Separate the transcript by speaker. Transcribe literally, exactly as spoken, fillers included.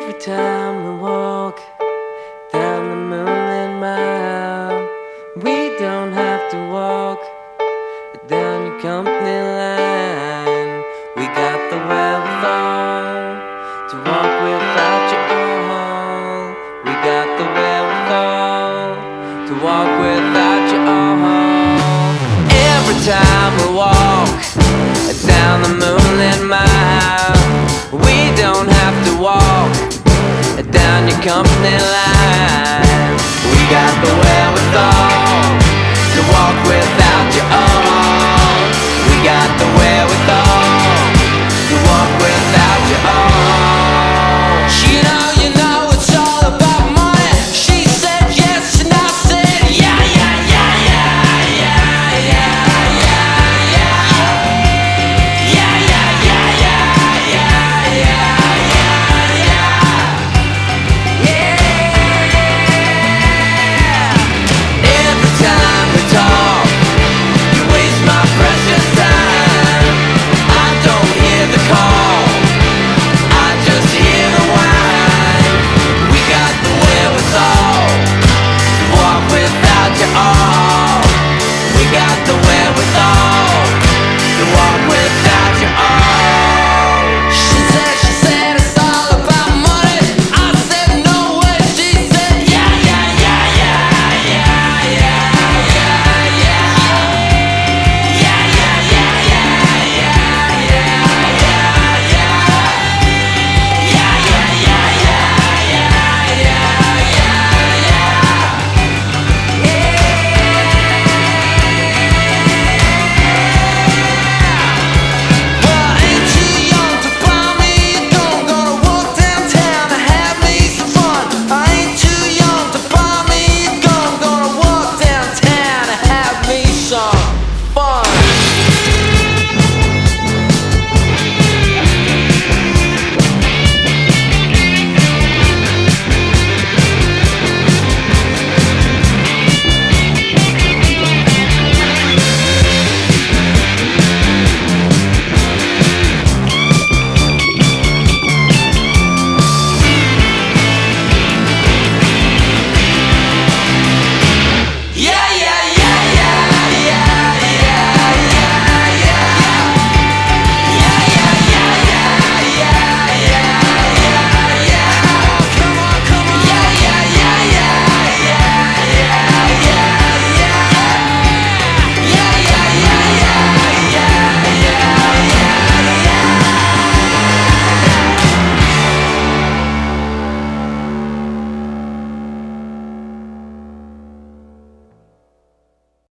Speaker 1: Every time we walk down the moonlit mile, we don't have to walk down your company line. We got the wherewithal to walk without you all. We got the wherewithal to walk without you all. Every time we walk down the moonlit mile, we don't have to walk down your company line. We got the wherewithal